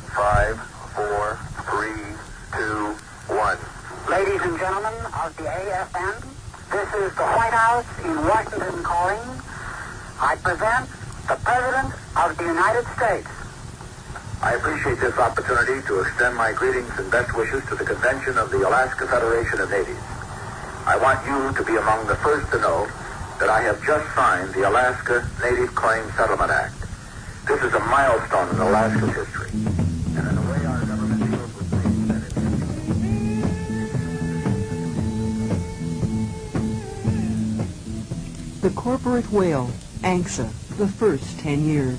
5, 4, 3, 2, 1. Ladies and gentlemen of the AFN, this is the White House in Washington calling. I present the President of the United States. I appreciate this opportunity to extend my greetings and best wishes to the convention of the Alaska Federation of Natives. I want you to be among the first to know that I have just signed the Alaska Native Claims Settlement Act. This is a milestone in Alaska's history, and in a way our government deals with things that The corporate whale, ANCSA, the first 10 years.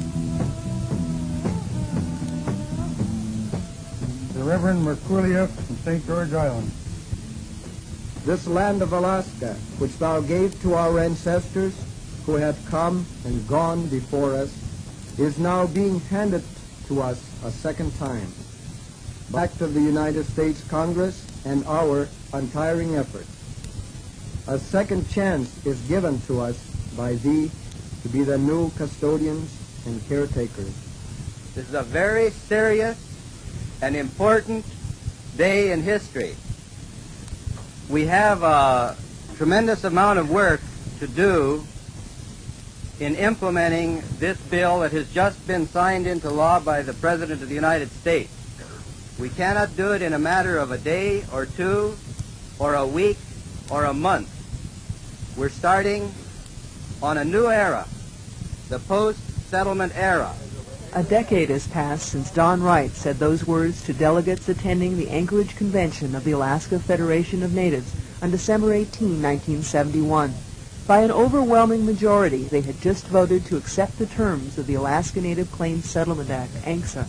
The Reverend Merculia from St. George Island. This land of Alaska, which thou gave to our ancestors who had come and gone before us, is now being handed to us a second time. Back to the United States Congress and our untiring efforts. A second chance is given to us by thee to be the new custodians and caretakers. This is a very serious and important day in history. We have a tremendous amount of work to do in implementing this bill that has just been signed into law by the President of the United States. We cannot do it in a matter of a day or two or a week or a month. We're starting on a new era, the post-settlement era. A decade has passed since Don Wright said those words to delegates attending the Anchorage Convention of the Alaska Federation of Natives on December 18, 1971. By an overwhelming majority, they had just voted to accept the terms of the Alaska Native Claims Settlement Act, ANCSA,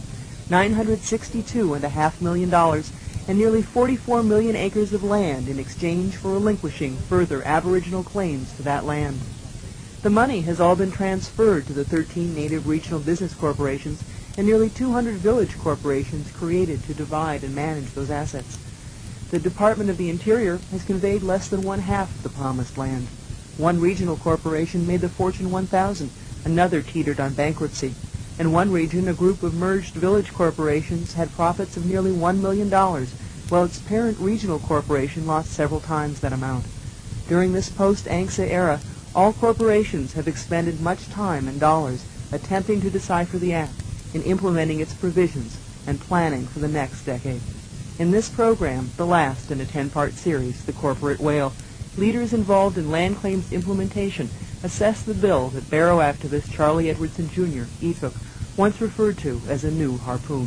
$962.5 million and nearly 44 million acres of land in exchange for relinquishing further Aboriginal claims to that land. The money has all been transferred to the 13 Native regional business corporations and nearly 200 village corporations created to divide and manage those assets. The Department of the Interior has conveyed less than one-half of the promised land. One regional corporation made the Fortune 1000, another teetered on bankruptcy. In one region, a group of merged village corporations had profits of nearly $1 million, while its parent regional corporation lost several times that amount. During this post-ANCSA era, all corporations have expended much time and dollars attempting to decipher the Act, in implementing its provisions, and planning for the next decade. In this program, the last in a 10-part series, The Corporate Whale, leaders involved in land claims implementation assess the bill that Barrow activist Charlie Edwardson Jr., ETHOC, once referred to as a new harpoon.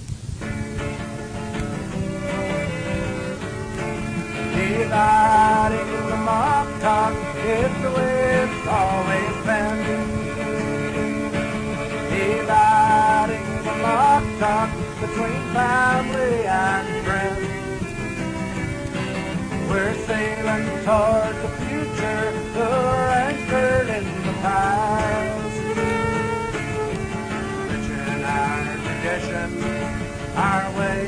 Dividing the mock talk, it's the way it's always been. Dividing the mock talk between family and friends. We're sailing toward the future, we're anchored in the past. Rich in our tradition, our way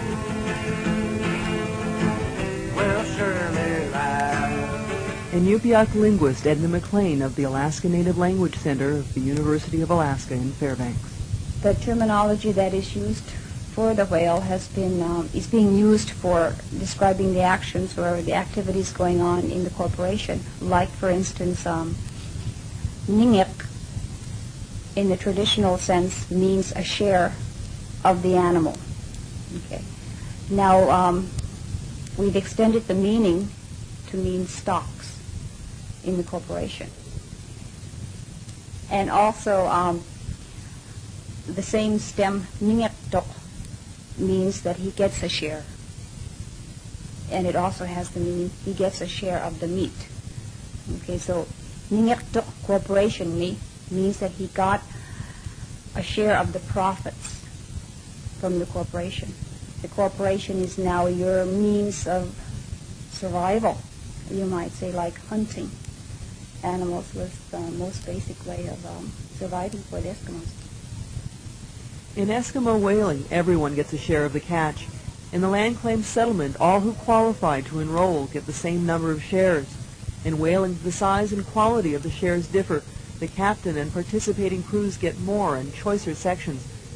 will surely last. Inupiaq linguist Edna McLean of the Alaska Native Language Center of the University of Alaska in Fairbanks. The terminology that is used for the whale has been is being used for describing the actions or the activities going on in the corporation. Like, for instance, ningik in the traditional sense means a share of the animal. Okay. Now, we've extended the meaning to mean stocks in the corporation. And also, the same stem, ningektok, means that he gets a share. And it also has the meaning he gets a share of the meat. Okay, so ningektok corporation means that he got a share of the profits from the corporation. The corporation is now your means of survival. You might say, like hunting. Animals was the most basic way of surviving for the Eskimos. In Eskimo whaling, everyone gets a share of the catch. In the land claim settlement, all who qualify to enroll get the same number of shares. In whaling, the size and quality of the shares differ. The captain and participating crews get more and choicer sections.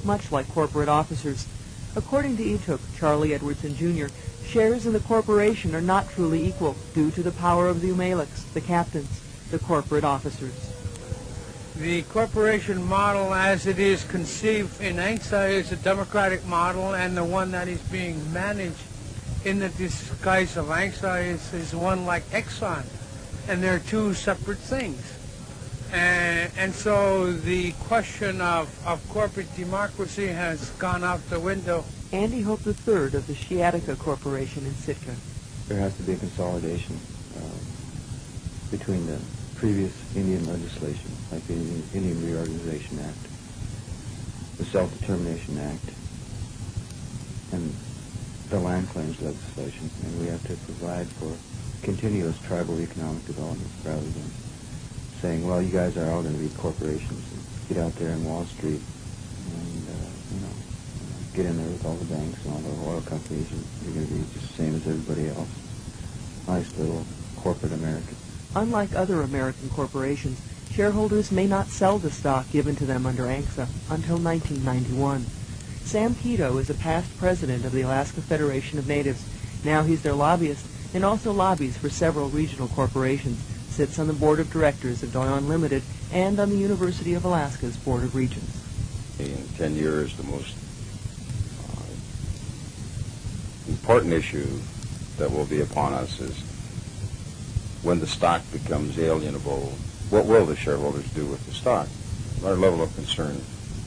much like corporate officers. According to Etuk, Charlie Edwardson Jr., shares in the corporation are not truly equal due to the power of the Umaliks, the captains, the corporate officers. The corporation model as it is conceived in ANCSA is a democratic model, and the one that is being managed in the disguise of ANCSA is one like Exxon, and they're two separate things. And so the question of corporate democracy has gone out the window. Andy Hope III of the Shiatica Corporation in Sitka. There has to be a consolidation between the previous Indian legislation, like the Indian Reorganization Act, the Self-Determination Act, and the land claims legislation, and we have to provide for continuous tribal economic development rather than saying, well, you guys are all going to be corporations and get out there on Wall Street and, get in there with all the banks and all the oil companies, and you're going to be just the same as everybody else. Nice little corporate American. Unlike other American corporations, shareholders may not sell the stock given to them under ANCSA until 1991. Sam Keto is a past president of the Alaska Federation of Natives. Now he's their lobbyist and also lobbies for several regional corporations, sits on the board of directors of Doyon Limited and on the University of Alaska's Board of Regents. In 10 years, the most important issue that will be upon us is when the stock becomes alienable, what will the shareholders do with the stock? Our level of concern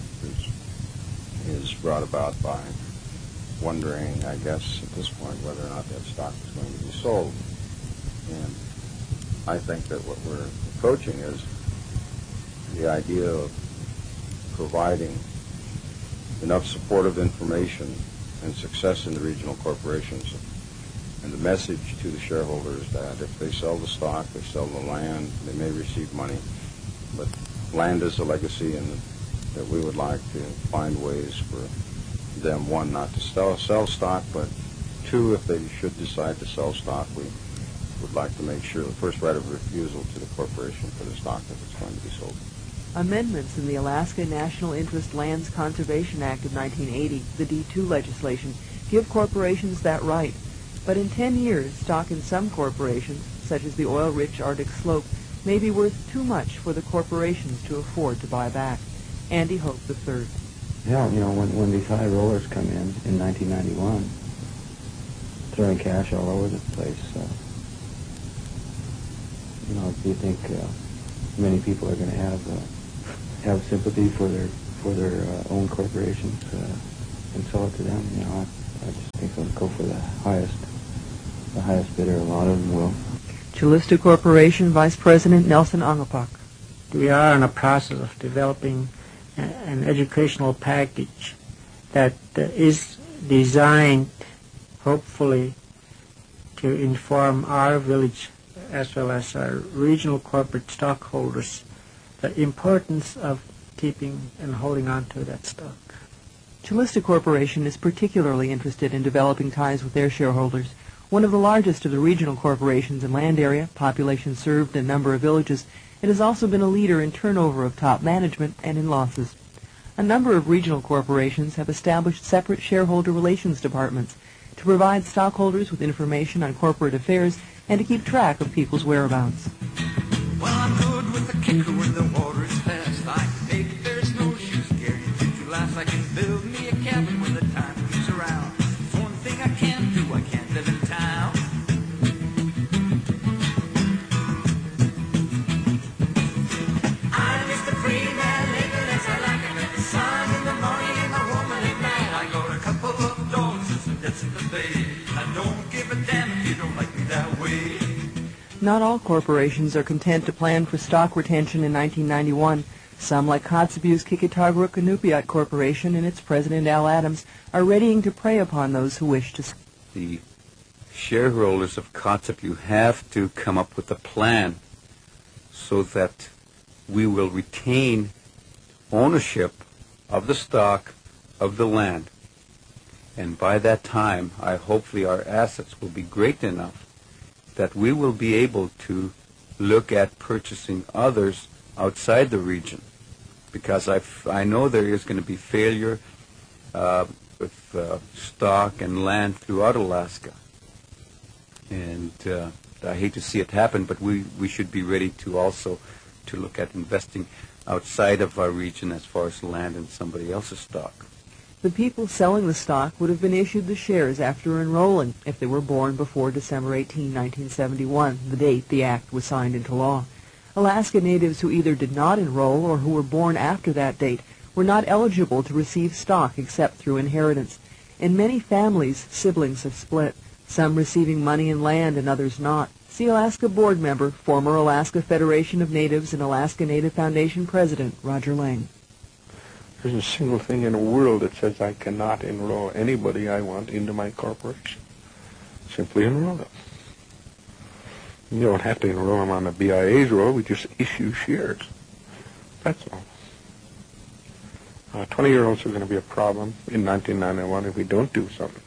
is brought about by wondering, I guess, at this point, whether or not that stock is going to be sold. And I think that what we're approaching is the idea of providing enough supportive information and success in the regional corporations, and the message to the shareholders that if they sell the stock, they sell the land, they may receive money, but land is a legacy, and that we would like to find ways for them, one, not to sell stock, but two, if they should decide to sell stock, we would like to make sure the first right of refusal to the corporation for the stock if it's going to be sold. Amendments in the Alaska National Interest Lands Conservation Act of 1980, the D2 legislation, give corporations that right. But in 10 years, stock in some corporations, such as the oil-rich Arctic Slope, may be worth too much for the corporations to afford to buy back. Andy Hope III. Yeah, when these high rollers come in 1991, throwing cash all over the place, do you think many people are going to have sympathy for their own corporations and sell it to them? I just think they'll go for the highest bidder. A lot of them will. Chilista Corporation Vice President Nelson Angapak. We are in a process of developing an educational package that is designed, hopefully, to inform our village as well as our regional corporate stockholders the importance of keeping and holding on to that stock. Chilista Corporation is particularly interested in developing ties with their shareholders. One of the largest of the regional corporations in land area, population served, and number of villages, it has also been a leader in turnover of top management and in losses. A number of regional corporations have established separate shareholder relations departments to provide stockholders with information on corporate affairs and to keep track of people's whereabouts. Well, I'm good with the kicker when the water is fast. I can take a pair of snowshoes, carry it to last. I can build me a cabin when the time comes around. It's one thing I can't do, I can't live in town. I'm just a free man, living as I like it. With the sun in the morning and the woman at night. I got a couple of dogs and some nets in the bay. I don't give a damn if you don't like me that way. Not all corporations are content to plan for stock retention in 1991. Some, like Kotzebue's Kikitagruk Inupiat Corporation and its president Al Adams, are readying to prey upon those who wish to. The shareholders of Kotzebue have to come up with a plan so that we will retain ownership of the stock of the land. And by that time, hopefully our assets will be great enough that we will be able to look at purchasing others outside the region. because I know there is going to be failure with stock and land throughout Alaska. And I hate to see it happen, but we should be ready to also to look at investing outside of our region as far as land and somebody else's stock. The people selling the stock would have been issued the shares after enrolling if they were born before December 18, 1971, the date the act was signed into law. Alaska Natives who either did not enroll or who were born after that date were not eligible to receive stock except through inheritance. In many families, siblings have split, some receiving money and land and others not. See Alaska board member, former Alaska Federation of Natives and Alaska Native Foundation president, Roger Lang. There's a single thing in the world that says I cannot enroll anybody I want into my corporation. Simply enroll them. You don't have to enroll them on the BIA's roll. We just issue shares. That's all. 20-year-olds are going to be a problem in 1991 if we don't do something.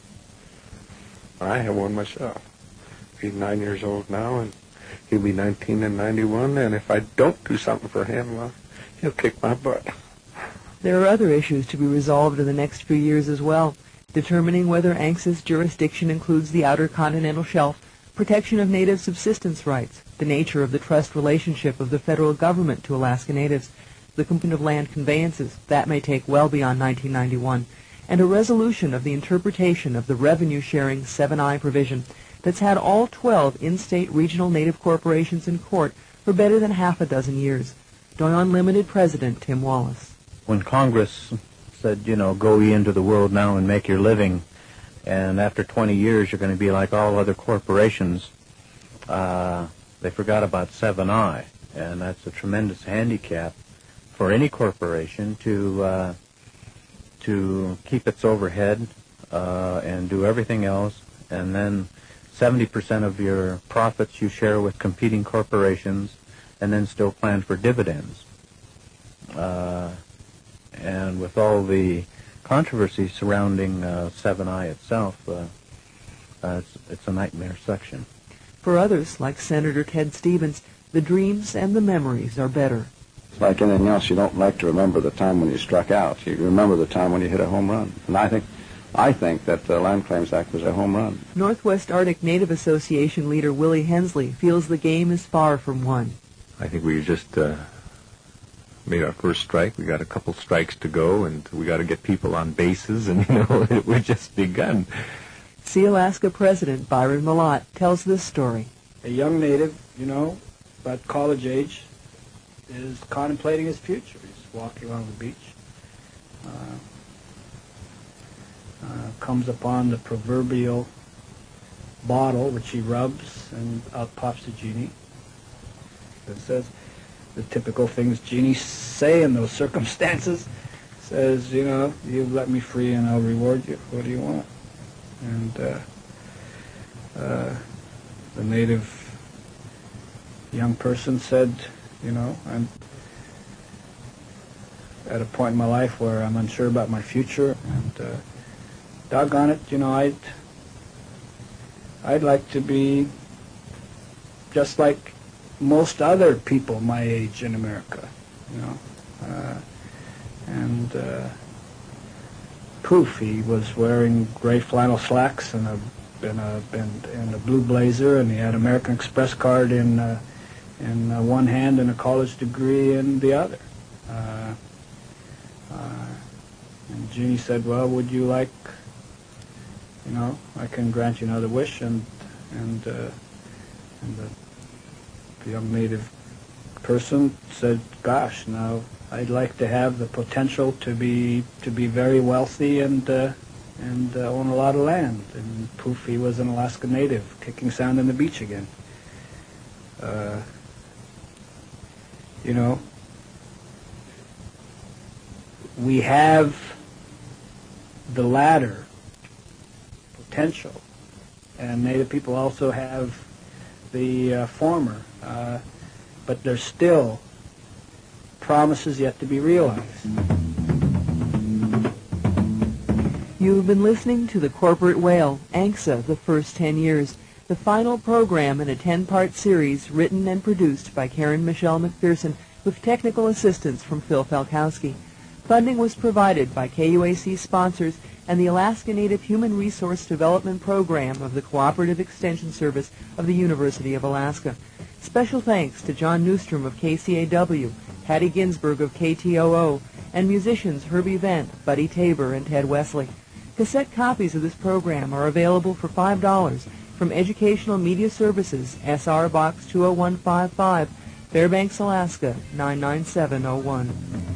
I have one myself. He's 9 years old now, and he'll be 19 in 91, and if I don't do something for him, well, he'll kick my butt. There are other issues to be resolved in the next few years as well, determining whether ANCSA's jurisdiction includes the Outer Continental Shelf, protection of Native subsistence rights, the nature of the trust relationship of the federal government to Alaska Natives, the component of land conveyances, that may take well beyond 1991, and a resolution of the interpretation of the revenue-sharing 7I provision that's had all 12 in-state regional Native corporations in court for better than half a dozen years. Doyon Limited President Tim Wallace. When Congress said, you know, go into the world now and make your living, and after 20 years you're going to be like all other corporations, they forgot about 7I, and that's a tremendous handicap for any corporation to keep its overhead and do everything else, and then 70% of your profits you share with competing corporations, and then still plan for dividends. And with all the controversy surrounding 7I itself, it's a nightmare section. For others, like Senator Ted Stevens, the dreams and the memories are better. It's like anything else. You don't like to remember the time when you struck out. You remember the time when you hit a home run. And I think that the Land Claims Act was a home run. Northwest Arctic Native Association leader Willie Hensley feels the game is far from won. I think we just made our first strike. We got a couple strikes to go, and we got to get people on bases, and, you know, we're just begun. See Alaska President Byron Malott tells this story. A young Native, you know, about college age, is contemplating his future. He's walking along the beach, comes upon the proverbial bottle, which he rubs, and out pops the genie. It says the typical things genies say in those circumstances. Says, you know, you let me free and I'll reward you. What do you want? And the Native young person said, you know, I'm at a point in my life where I'm unsure about my future, and doggone it, you know, I'd like to be just like most other people my age in America, you know. And poof, he was wearing gray flannel slacks and a blue blazer, and he had an American Express card in one hand and a college degree in the other. And Jeannie said, well, would you like, you know, I can grant you another wish, and the young Native person said, gosh, now I'd like to have the potential to be very wealthy and own a lot of land. And poof, he was an Alaska Native, kicking sand on the beach again. You know, we have the latter potential, and Native people also have the former, but there's still promises yet to be realized. You've been listening to The Corporate Whale, ANCSA, The First 10 Years, the final program in a 10-part series written and produced by Karen Michelle McPherson with technical assistance from Phil Falkowski. Funding was provided by KUAC sponsors and the Alaska Native Human Resource Development Program of the Cooperative Extension Service of the University of Alaska. Special thanks to John Newstrom of KCAW, Patty Ginsberg of KTOO, and musicians Herbie Vent, Buddy Tabor, and Ted Wesley. Cassette copies of this program are available for $5 from Educational Media Services, SR Box 20155, Fairbanks, Alaska 99701.